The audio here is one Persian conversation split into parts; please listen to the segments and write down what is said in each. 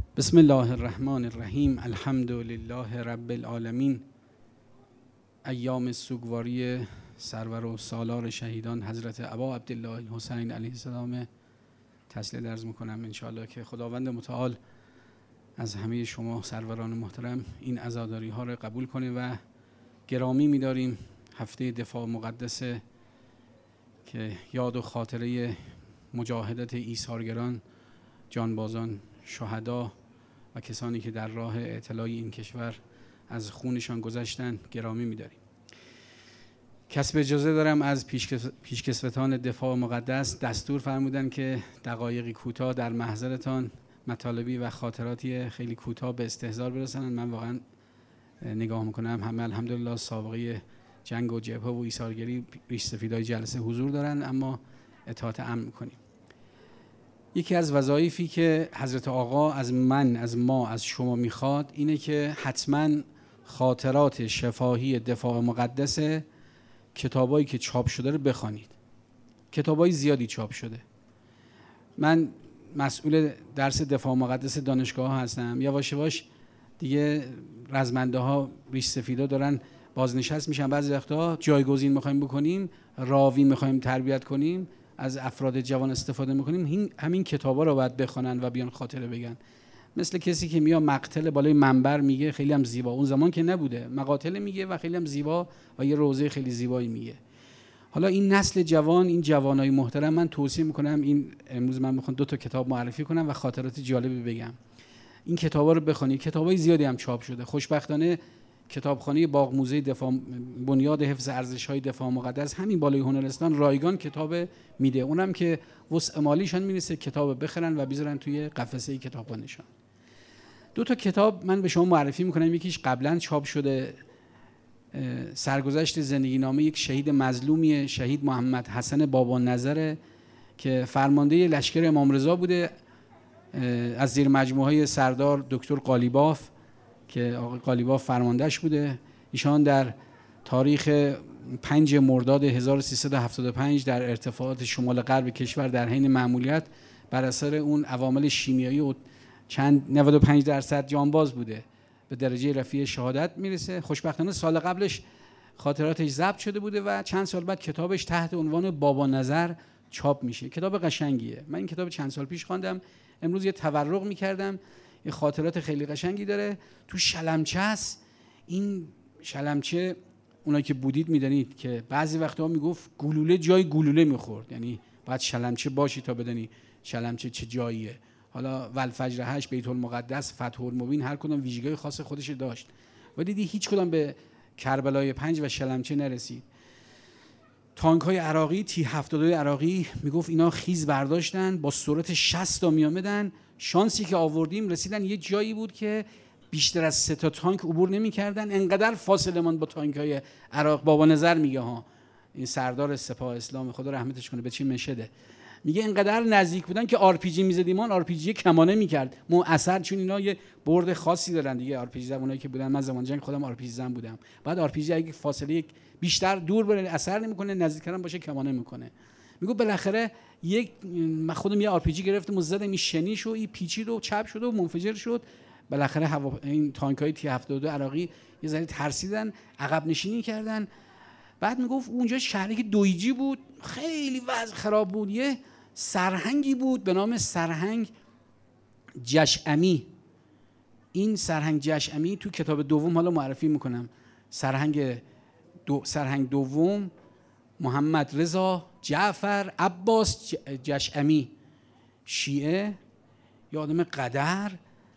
بسم الله الرحمن الرحیم. الحمد لله رب العالمین. ایام سوگواری سرور و سالار شهیدان حضرت ابا عبدالله الحسین علیه السلام تسلیت عرض میکنم. انشاءالله که خداوند متعال از همه شما سروران محترم این عزاداری ها را قبول کنه و گرامی می‌داریم هفته دفاع مقدس که یاد و خاطره مجاهدت ایثارگران، جانبازان، شهدا و کسانی که در راه اعتلاء این کشور از خونشان گذشتن گرامی می‌داریم. کسب اجازه دارم از پیشکسوتان دفاع مقدس دستور فرمودن که دقایقی کوتاه در محضرتان مطالبی و خاطراتی خیلی کوتاه به استحضار برسانند. من واقعا نگاه میکنم همه الحمدلله سابقه جنگ و جبهه و ایثارگری ریش سفیدای جلسه حضور دارن، اما اطاعت امر میکنیم. یکی از وظایفی که حضرت آقا از من، از ما، از شما میخواد اینه که حتما خاطرات شفاهی دفاع مقدس کتابایی که چاپ شده رو بخوانید. کتابای زیادی چاپ شده. من مسئول درس دفاع مقدس دانشگاه ها هستم. یواش یواش دیگه رزمنده ها ریش سفیدا دارن بازنشست میشن. بعضی وقتا جایگزین میخوایم بکنیم، راوی میخوایم تربیت کنیم، از افراد جوان استفاده میکنیم، همین کتابا رو باید بخونن و بیان خاطره بگن. مثل کسی که میاد مقتل بالای منبر میگه خیلی هم زیبا، اون زمان که نبوده، مقاتل میگه و خیلی هم زیبا و یه روضه خیلی زیبایی میگه. حالا این نسل جوان، این جوانای محترم، من توصیه میکنم این امروز من میخوام 2 تا کتاب معرفی کنم و خاطرات جالبی بگم. این کتابا رو بخونید. کتابای زیادی هم چاپ شده. خوشبختانه کتابخانه باغ موزه دفاع، بنیاد حفظ ارزش‌های دفاع مقدس همین بالای هنرستان رایگان کتاب میده. اونم که وسع مالیشان میرسه کتاب بخرن و بذارن توی قفسه کتابخانه‌شان. 2 تا کتاب من به شما معرفی میکنم. یکیش قبلا چاپ شده، سرگذشت زندگی نامه یک شهید مظلومی، شهید محمد حسن بابا نظر که فرمانده لشکر امام رضا بوده، از زیر مجموعه سردار دکتر قالیباف که آقای قالیباف فرماندهش بوده. ایشان در تاریخ 5 مرداد 1375 در ارتفاعات شمال غرب کشور در حین مأموریت بر اثر اون عوامل شیمیایی و چند 95% جانباز بوده، به درجه رفیع شهادت میرسه. خوشبختانه سال قبلش خاطراتش ضبط شده بوده و چند سال بعد کتابش تحت عنوان بابا نظر چاپ میشه. کتاب قشنگیه. من این کتاب چند سال پیش خواندم، امروز یه تورق میکردم. یه خاطرات خیلی قشنگی داره. تو شلمچه است. این شلمچه اونایی که بودید میدونید که بعضی وقتا میگفت گلوله جای گلوله میخورد، یعنی باید شلمچه باشی تا بدونی شلمچه چه جاییه. حالا والفجر 8، بیت المقدس، فتح المبین، هر کدوم ویژگی خاص خودش داشت، ولی دیدی هیچ کدوم به کربلای 5 و شلمچه نرسید. تانک های عراقی، تی 72 عراقی، میگفت اینا خیز برداشتن با سرعت 60 تا میامدن. شانسی که آوردیم رسیدن یه جایی بود که بیشتر از 3 تا تانک عبور نمی‌کردن. انقدر فاصله ماند با تانک های عراق. بابا نظر میگه ها، این سردار سپاه اسلام خدا رحمتش کنه، به چی مشهده، میگه اینقدر نزدیک بودن که آر پی جی می‌زدیم، آر پی جی کمانه می‌کرد اثر، چون اینا یه برد خاصی دارن دیگه. آر پی جی زمانایی که بودن، من زمان جنگ خودم آر پی جی زن بودم، بعد آر پی جی اگه فاصله بیشتر دور بره اثر نمی‌کنه، نزدیک کردن باشه کمانه می‌کنه. میگه بالاخره من خودم یه آر پی جی گرفتم و زدم، این شنیش و این پیچید و چپ شد و منفجر شد. بالاخره این تانک‌های تی 72 عراقی یه ذره ترسیدن، عقب نشینی کردن. بعد میگفت اونجا شهری که دویجی بود، خیلی وضع خراب بود. یه سرهنگی بود به نام سرهنگ جشعمی. این سرهنگ جشعمی تو کتاب دوم حالا معرفی میکنم. سرهنگ دوم محمد رضا جعفر عباس جشعمی، شیعه، یه آدم قدر.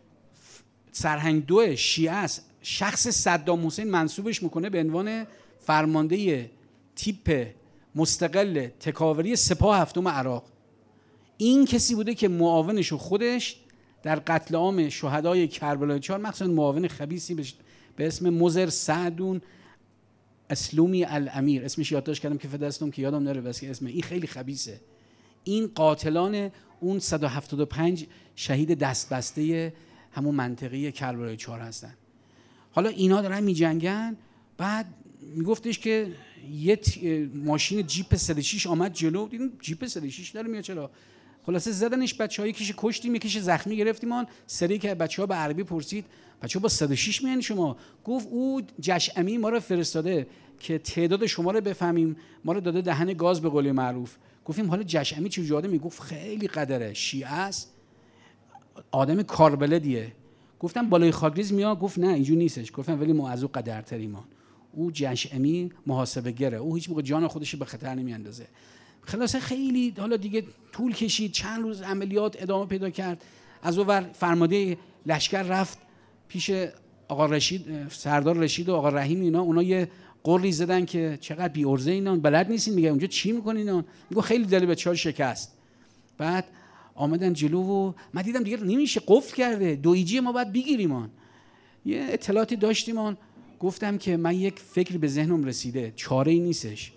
سرهنگ 2 شیعه است. شخص صدام حسین منصوبش میکنه به عنوان فرمانده تیپ مستقل تکاوری سپاه هفتم عراق. این کسی بوده که معاونش و خودش در قتل عام شهدای کربلای 4، مخصوصا معاون خبیثی به اسم مضر سعدون اسلومی الامیر، اسمش یادداشت کردم که دستم که یادم نره، بس که اسم این خیلی خبیثه. این قاتلان اون 175 شهید دستبسته همون منطقه کربلای 4 هستن. حالا اینا دارن میجنگن. بعد میگفتش که یه ماشین جیپ 36 آمد جلو. دیدیم جیپ 36 داره میاد، چرا خلاصه زدنش، بچه‌ها یکیش کشتیم، یکیش زخمی گرفتیم. اون سری که بچه‌ها به عربی پرسید بچه‌ها با 106 میان شما؟ گفت او جشعمی ما رو فرستاده که تعداد شما رو بفهمیم، ما رو داده دهن گاز به قول معروف. گفتیم حالا جشعمی چه جوری آدمی؟ گفت خیلی قدره، شیعه است، آدم کاربلدیه. گفتم بالای خاکریز میاد؟ گفت نه اینجوری نیستش. گفتم ولی ما از او قدرتریم. او جشعمی محاسبه گره، او هیچ موقع جان خودش به خطر نمیاندازه. خلاصه خیلی حالا دیگه طول کشید، چند روز عملیات ادامه پیدا کرد. از اونور فرمانده لشکر رفت پیش آقا رشید، سردار رشید و آقا رحیم، اونا یه قولی زدن که چقدر بی ارزه اینا، بلد نیستین. میگه اونجا چی میکنین اینا؟ میگه خیلی دل بچه‌ها شکست. بعد آمدن جلو و من دیدم دیگه نمیشه، قفل کرده، دویجی ما باید بگیریم. یه اطلاعاتی داشتیم. گفتم که من یک فکری به ذهنم رسیده، چاره ای نیستش.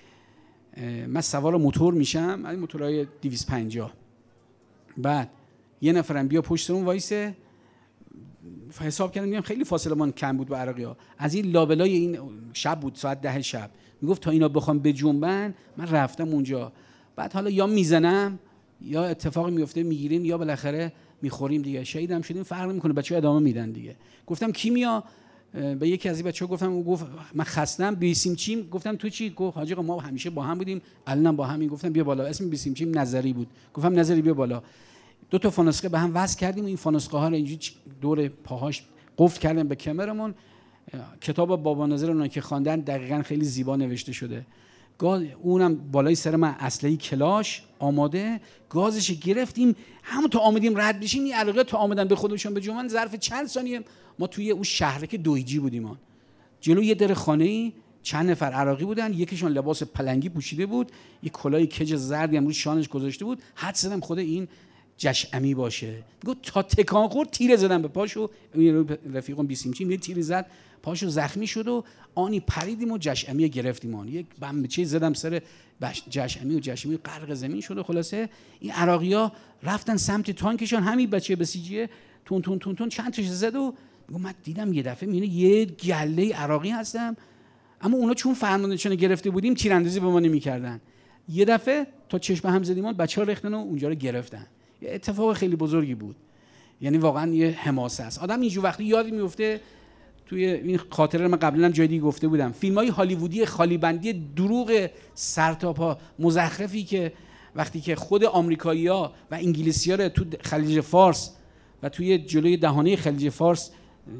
من سوار موتور میشم، این موتورهای 250، بعد یه نفرم بیا پشت اون وایسه. حساب کردم میگم خیلی فاصله من کم بود با عراقی‌ها. از این لابلای این شب بود، ساعت 10 شب، میگفت تا اینا بخوام به جنبن من رفتم اونجا. بعد حالا یا میزنم یا اتفاقی میفته میگیریم یا بالاخره میخوریم دیگه، شهیدم شدیم، فرق نمیکنه، بچه‌ها ادامه میدن دیگه. گفتم کی میا؟ به یکی از این بچه‌ها گفتم، او گفت من خستم. بیسیمچیم. گفتم تو چی؟ گفت حاجی آقا ما همیشه با هم بودیم، الانم با همین. گفتم بیا بالا. اسم بیسیمچیم نظری بود. گفتم نظری بیا بالا. دو تا فانوسقه به هم وصل کردیم، این فانوسقه ها رو اینجوری دور پاهاش قفل کردیم به کمرمون. کتاب بابا نظر اون که خواندن دقیقاً خیلی زیبا نوشته شده. اونم بالای سر من اسلحه کلاش آماده، گازش گرفتیم. همون تا آمدیم رد بشیم، این علاقه تا آمدن به خودشون به جمعن ظرف چند ثانیه ما توی اون شهرک دویجی بودیم. جلو یه در خانه‌ای چند نفر عراقی بودن، یکیشون لباس پلنگی پوشیده بود، یه کلاه کج زردی هم روی شانش گذاشته بود. حد زدم خود این جشعمی باشه. گفت تا تکان خورد تیر زدم به پاشو. رفیقم بیسیمچی یه تیر زد پاشو، زخمی شد و آنی پریدیم و جشعمی گرفتیم. یک بمبچه زدم سر جشعمی و جشعمی غرق زمین شد. و خلاصه این عراقی‌ها رفتن سمت تانکشون، همین بچه بسیجیه تون تون تون تون چند تاش زد و من دیدم یه دفعه میونه یه گله عراقی هستم، اما اونا چون فرماندهشون گرفته بودیم تیراندازی به ما نمی‌کردن. یه دفعه تا چشم هم زدیم بچه‌ها ریختن و اونجا رو گرفتن. یه اتفاق خیلی بزرگی بود، یعنی واقعا یه حماسه است. آدم اینجور وقتی یادی میفته. توی این خاطره من قبلا هم جای دیگه گفته بودم، فیلم‌های هالیوودی خالیبندی دروغ سرتاپا مزخرفی که وقتی که خود آمریکایی‌ها و انگلیسی‌ها رو تو خلیج فارس و توی جلوی دهانه خلیج فارس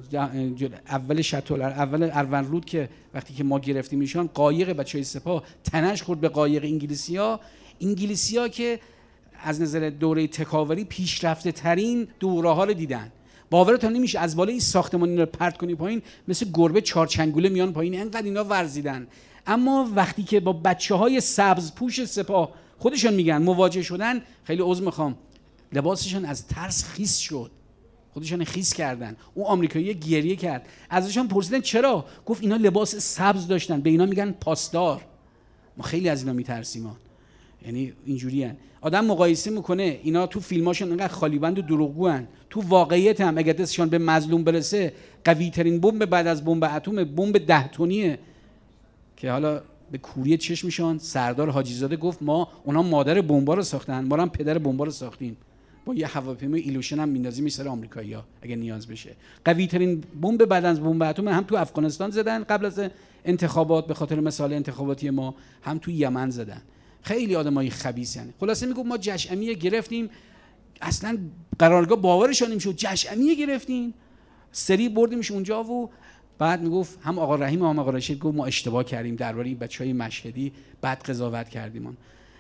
اول اروندرود که وقتی که ما گرفتیم ایشان، قایق بچهای سپاه تنش خورد به قایق انگلیسی‌ها که از نظر دوره تکاوری پیشرفته ترین دوره‌ها رو دیدن. باورتون نمیشه از بالای این ساختمان رو پرت کنی پایین، مثل گربه چارچنگوله میان پایین، انقدر اینا ورزیدن. اما وقتی که با بچه‌های سبز پوش سپاه خودشون میگن مواجه شدن، خیلی عذر میخوام، لباسشون از ترس خیس شد، خودشون خیس کردن. اون آمریکایی گریه کرد. ازشون پرسیدن چرا؟ گفت اینا لباس سبز داشتن، به اینا میگن پاسدار. ما خیلی از اینا میترسیم. یعنی اینجوریان. آدم مقایسه میکنه اینا تو فیلماشون انقدر خالیبند و دروغگوان، تو واقعیت هم اگه دستشون به مظلوم برسه قوی ترین بمب بعد از بمب اتم بمب 10 تنیه که حالا به کوری چشمشون سردار حاجی زاده گفت ما اونا مادر بمبا رو ساختن، ما هم پدر بمبا رو ساختیم، با یه هواپیمای ایلوشن هم میندازیم سر آمریکایی‌ها اگه نیاز بشه. قوی ترین بمب بعد از بمب اتم هم تو افغانستان زدن قبل از انتخابات به خاطر مسائل انتخاباتی ما، هم تو یمن زدن. خیلی آدمای خبیثن. خلاصه میگم ما جشعمی گرفتیم، اصلا قرارگاه باورشون نمیشد جشعمی گرفتیم، سری بردیمش اونجا و بعد میگفت هم آقا رحیم هم آقا رشید گفت ما اشتباه کردیم درباره این بچهای مشهدی بد قضاوت کردیم.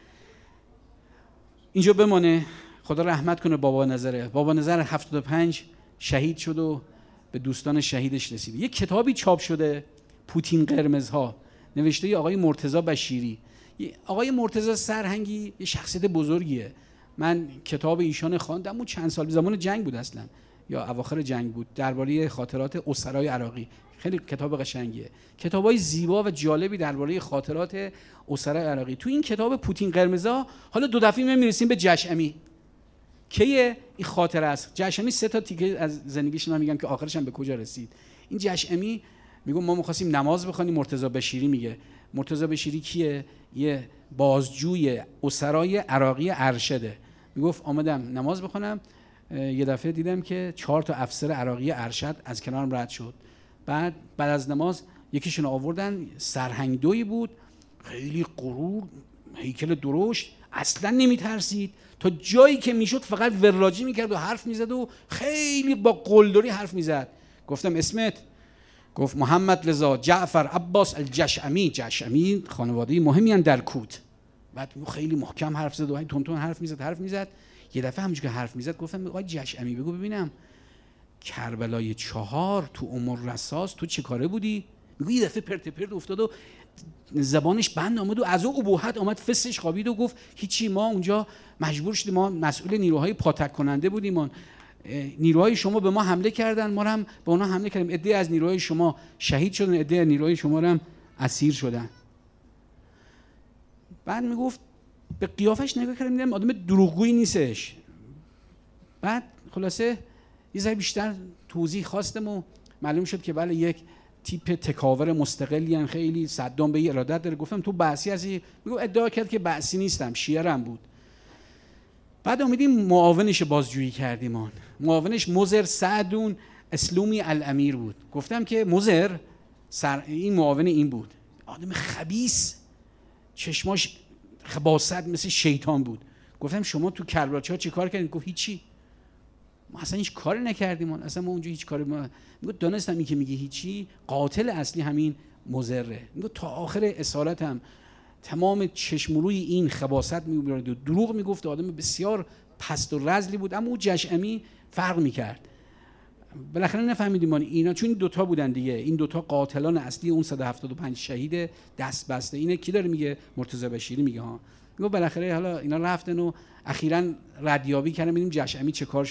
اینجا بمانه، خدا رحمت کنه بابا نظره. بابا نظر 75 شهید شد و به دوستان شهیدش رسید. یک کتابی چاپ شده، پوتین قرمزها، نوشته آقای مرتضی بشیری. آقای مرتضی سرهنگی یه شخصیت بزرگیه. من کتاب ایشان خواندم، اون چند سال زمان جنگ بود اصلا یا اواخر جنگ بود، درباره خاطرات اسرای عراقی. خیلی کتاب قشنگیه، کتابای زیبا و جالبی درباره خاطرات اسرای عراقی. تو این کتاب پوتین قرمزا حالا دو دفعه میرسیم به جشعمی. کیه این خاطره است؟ جشعمی 3 تا تیکه از زندگیش من میگم که آخرش هم به کجا رسید. این جشعمی میگم ما می‌خواستیم نماز بخونیم، مرتضی بشیری میگه. مرتضی بشیری کیه؟ یه بازجوی اسرای عراقی ارشده. میگفت آمدم نماز بخونم، یه دفعه دیدم که 4 تا افسر عراقی ارشد از کنارم رد شد. بعد از نماز یکیشون آوردن، سرهنگ دویی بود، خیلی غرور، هیکل درشت، اصلا نمیترسید، تا جایی که میشد فقط وراجی میکرد و حرف میزد و خیلی با قلدری حرف میزد. گفتم اسمت؟ گفت محمد رضا جعفر عباس الجشعمی. جشعمی خانواده مهمی هستند در کوت. بعد خیلی محکم حرف زد و تون حرف میزد. یه دفعه همونجوری که حرف میزد گفتم آقای جشعمی بگو ببینم کربلای 4 تو ام رصاص تو چه کاره بودی؟ میگه یه دفعه پرت پرت افتاد و زبانش بند آمد و از اون ابهت آمد، فسش خوابید و گفت هیچی، ما اونجا مجبور شدیم، ما مسئول نیروهای پاتک کننده بودیم، نیروهای شما به ما حمله کردن، ما هم به اونا حمله کردیم، عده از نیروهای شما شهید شدن، عده از نیروهای شما هم اسیر شدن. بعد میگفت به قیافش نگاه کردم دیدم آدم دروغگویی نیستش. بعد خلاصه یه ذره بیشتر توضیح خواستم و معلوم شد که بله یک تیپ تکاور مستقلی ان، خیلی صدام به ارادت داره. گفتم تو بعثی هستی؟ میگه ادعا کرد که بعثی نیستم، شیعه‌ام بود. بعد اومدیم معاونش بازجویی کردیم، معاونش مضر سعدون اسلومی الامیر بود. گفتم که مضر این معاون این بود، آدم خبیث، چشماش خباثت مثل شیطان بود. گفتم شما تو کربلا چه کار کردین؟ گفت هیچی، ما اصلا هیچ کاری نکردیم، اصلا ما اونجا هیچ کاری میگه دانستم این که میگه هیچی قاتل اصلی همین مضره. میگه تا آخر اصالتم تمام چشم روی این خباثت میبرد و دروغ میگفت، آدم بسیار پست و رذلی بود، اما اون جشعمی فرق میکرد. بالاخره نفهمیدیم اینا، چون این دوتا بودن دیگه، این دوتا قاتلان اصلی اون 175 شهید دست بسته. اینه کی داره میگه؟ مرتضی بشیری میگه ها. میگه بالاخره حالا اینا رفتن و اخیراً ردیابی کردن ببینیم جشعمی چه کار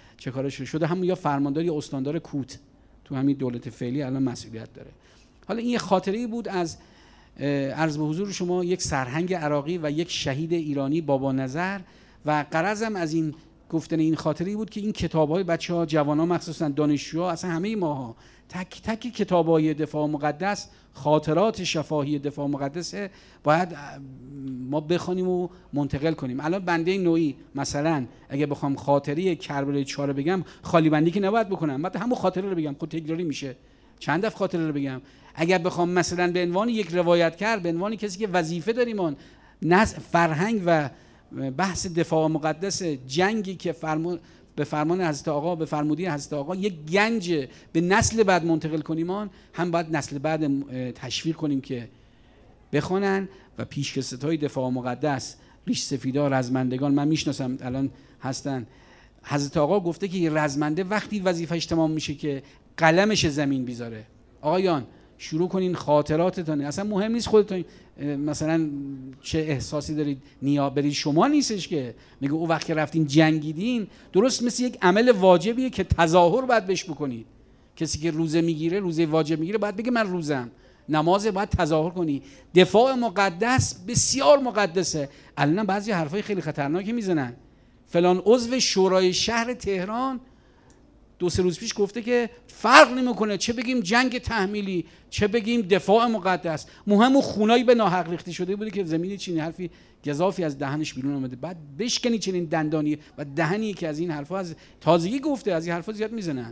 شده همون یا فرماندار یا استاندار کوت تو همین دولت فعلی الان مسئولیت داره. حالا این یه خاطره‌ای بود از عرض به حضور شما یک سرهنگ عراقی و یک شهید ایرانی بابا نظر. و غرضم از این گفتن این خاطری بود که این کتاب‌های بچه‌ها، جوان‌ها، مخصوصا دانشجوها، اصلا همه ماها تک تک کتاب‌های دفاع مقدس، خاطرات شفاهی دفاع مقدس باید ما بخونیم و منتقل کنیم. الان بنده نوعی مثلا اگه بخوام خاطره کربلای 4 بگم، خالی بندی که نباید بکنم، بعد همون خاطره رو بگم، خود تکراری میشه، چند دفعه خاطره رو بگم. اگر بخوام مثلا به عنوان یک روایتگر، به عنوان کسی که وظیفه داریم فرهنگ و بحث دفاع مقدس، جنگی که به فرمان حضرت آقا، به فرمودی حضرت آقا یک گنج به نسل بعد منتقل کنیم، هم باید نسل بعد تشویق کنیم که بخونن. و پیشکسوت‌های دفاع مقدس، ریش سفیدا، رزمندگان، من میشناسم الان هستن. حضرت آقا گفته که رزمنده وقتی وظیفه‌اش تمام میشه که قلمش زمین بیذاره. آقایان شروع کنین خاطراتتون، اصلا مهم نیست خودتون مثلا چه احساسی دارید نیاب برید، شما نیستش که میگه او وقتی رفتین جنگیدین، درست مثل یک عمل واجبیه که تظاهر باید بهش بکنید. کسی که روزه میگیره، روزه واجب میگیره، باید بگه من روزم، نماز باید تظاهر کنی. دفاع مقدس بسیار مقدسه. الان بعضی حرفای خیلی خطرناکی میزنن. فلان عضو شورای شهر تهران 2-3 روز پیش گفته که فرق نمیکنه چه بگیم جنگ تحمیلی، چه بگیم دفاع مقدس، مهم اون خونایی به ناحق ریخته شده بوده که زمین چینی حرفی گزافی از دهنش بیرون اومده. بعد بشکنی چنین دندانی و دهنی که از این حرفا از تازگی گفته، از این حرفا زیاد میزنن.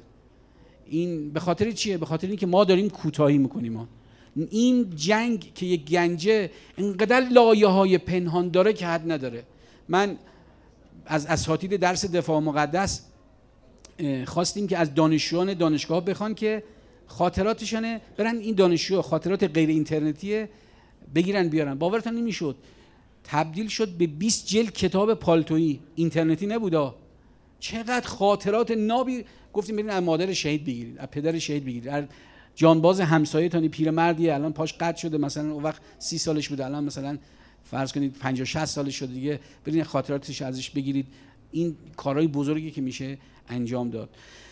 این به خاطر چیه؟ به خاطر اینکه ما داریم کوتاهی میکنیم. این جنگ که یک گنجه اینقدر لایه‌های پنهان داره که حد نداره. من از اساتید درس دفاع مقدس خواستیم که از دانشجویان دانشگاه بخوان که خاطراتشونه برن این دانشجو خاطرات غیر اینترنتی بگیرن بیارن. باورتون نمیشد تبدیل شد به 20 جلد کتاب پالتویی، اینترنتی نبودا. چقدر خاطرات نابی. گفتیم برین از مادر شهید بگیرید، از پدر شهید بگیرید، از جانباز همسایه‌تون پیرمردیه الان پاش قطع شده، مثلا اون وقت 30 سالش بود، الان مثلا فرض کنید 50-60 سالش شده دیگه، برین خاطراتش ازش بگیرید. این کارهای بزرگی که میشه انجام داد.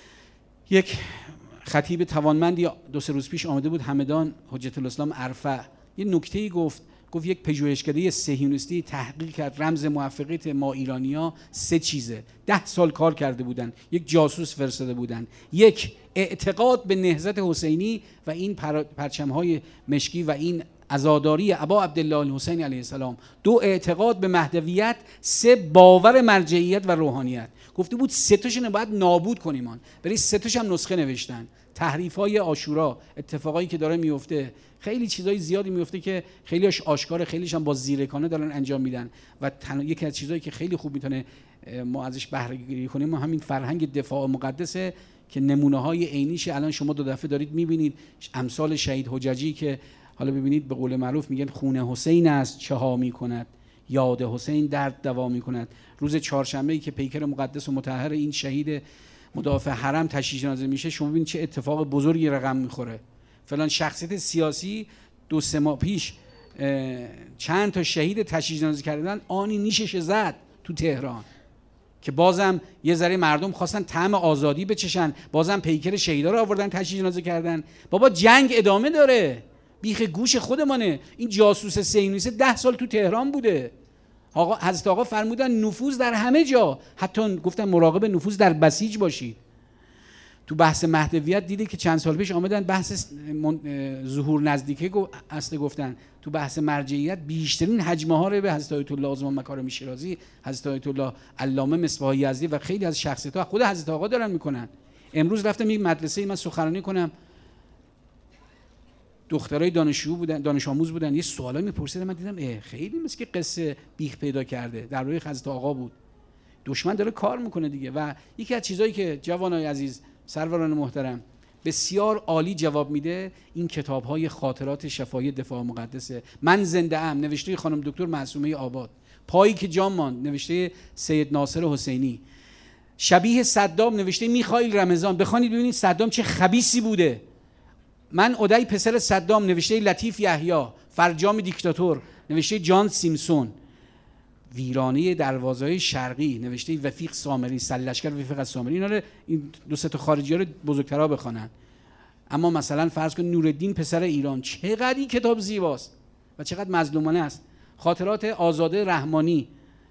یک خطیب توانمندی 2-3 روز پیش آمده بود همدان، حجت الاسلام ارفع، یه نکته‌ای گفت یک پژوهشکده صهیونیستی تحقیق کرد رمز موفقیت ما ایرانی‌ها 3 چیزه. 10 سال کار کرده بودن، یک جاسوس فرستاده بودن. 1 اعتقاد به نهضت حسینی و این پرچم‌های مشکی و این عزاداری ابا عبدالله الحسین علیه السلام، 2 اعتقاد به مهدویت، 3 باور مرجعیت و روحانیت. گفته بود 3 تاشون باید نابود کنیم. برای 3 تاش هم نسخه نوشتن. تحریف‌های عاشورا، اتفاقایی که داره میفته، خیلی چیزای زیادی میفته که خیلیش آشکاره، خیلیش هم با زیرکانه دارن انجام میدن و یکی از چیزایی که خیلی خوب میتونه ما ازش بهره گیری کنیم ما همین فرهنگ دفاع مقدسه که نمونه‌های عینیش الان شما 2 دفعه دارید میبینید. امثال شهید حججی که حالا ببینید به قول معروف میگن خون حسین است چه ها میکند، یاد حسین درد دوا میکند. روز چهارشنبه‌ای که پیکر مقدس و مطهر این شهید مدافع حرم تشییع جنازه میشه، شما ببینید چه اتفاق بزرگی رقم میخوره. فلان شخصیت سیاسی 2-3 ماه پیش چند تا شهید تشییع جنازه کردن، آنی نیشش زد تو تهران که بازم یه ذره مردم خواستن طعم آزادی بچشن، بازم پیکر شهیدا رو آوردن تشییع جنازه کردن. بابا جنگ ادامه داره، بیخ گوش خودمانه. این جاسوس صهیونیست 10 سال تو تهران بوده. آقا حضرت آقا فرمودن نفوذ در همه جا، حتی گفتن مراقب نفوذ در بسیج باشید. تو بحث مهدویت دیدی که چند سال پیش آمدن بحث ظهور نزدیکه گفتن تو بحث مرجعیت بیشترین حجمه ها رو به حضرت آیت الله عظما مکارم شیرازی، حضرت آیت الله علامه مصباح یزدی و خیلی از شخصیت‌ها خود حضرت آقا دارن میکنن. امروز رفتم یک مدرسه من سخنرانی کنم، دخترای دانش آموز بودن، یه سوالی میپرسیدن، من دیدم خیلی مثل که قصه بیخ پیدا کرده، در روی حضرت آقا بود. دشمن داره کار میکنه دیگه. و یکی از چیزایی که جوانای عزیز، سروران محترم بسیار عالی جواب میده، این کتاب‌های خاطرات شفاهی دفاع مقدسه. من زنده ام نوشته خانم دکتر معصومه آباد، پایی که جان ماند نوشته سید ناصر حسینی، شبیه صدام نوشته میخائیل رمضان. بخوانید ببینید صدام چه خبیثی بوده. من اودای پسر صدام نوشته لطیف یحیی، فرجام دیکتاتور نوشته جان سیمسون، ویرانه دروازه‌های شرقی نوشته وفیق سامری، سرلشکر وفیق از سامری. اینا رو این 2-3 تا خارجی‌ها رو بزرگترها بخوانن. اما مثلا فرض کن نورالدین پسر ایران، چقدر این کتاب زیباست و چقدر مظلومانه است. خاطرات آزاده رحمانی،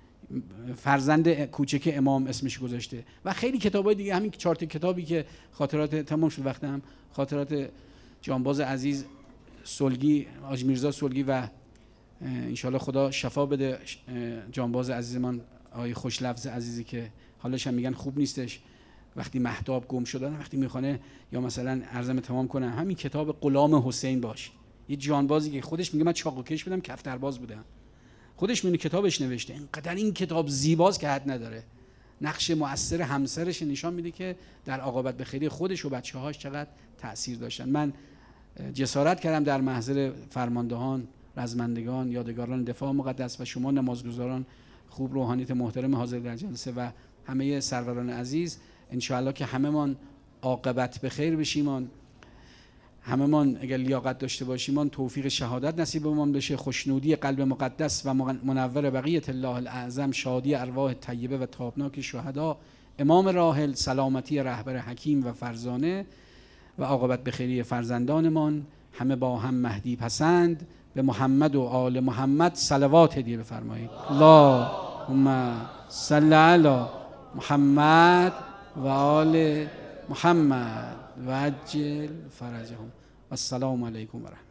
فرزند کوچک امام اسمش گذاشته، و خیلی کتابای دیگه. همین 4 تا کتابی که خاطرات، تمام شد وقتم، خاطرات جانباز عزیز سلگی، حاج میرزا سلگی، و انشالله خدا شفا بده جانباز عزیزمان آقای خوش لفظ عزیزی که حالش هم میگن خوب نیستش، وقتی مهتاب گم شدن، وقتی میخونه، یا مثلا عرضم تمام کنم همین کتاب غلام حسین باش، یه جانبازی که خودش میگه من چاقوکش بودم، کفترباز بودم، خودش میونه کتابش نوشته. اینقدر این کتاب زیباست که حد نداره. نقش مؤثر همسرش نشان میده که در عاقبت به خیری خودش و بچه‌هاش چقدر تأثیر داشتن. من جسارت کردم در محضر فرماندهان، رزمندگان، یادگاران دفاع مقدس و شما نمازگزاران خوب، روحانیت محترم حاضر در جلسه و همه سروران عزیز، انشاءالله که همه‌مان عاقبت به خیر بشیم، همه‌مان اگر لیاقت داشته باشیم توفیق شهادت نصیبمان بشه، خوشنودی قلب مقدس و منور بقیت الله الاعظم، شادی ارواح طیبه و تابناک شهدا، امام راحل، سلامتی رهبر حکیم و فرزانه و عاقبت به خیری فرزندانمان، همه با هم مهدی پسند. به محمد و آل محمد صلوات هدیه بفرمایید. اللهم صل علی محمد و آل محمد و عجل فرجهم. السلام علیکم و رحمت الله.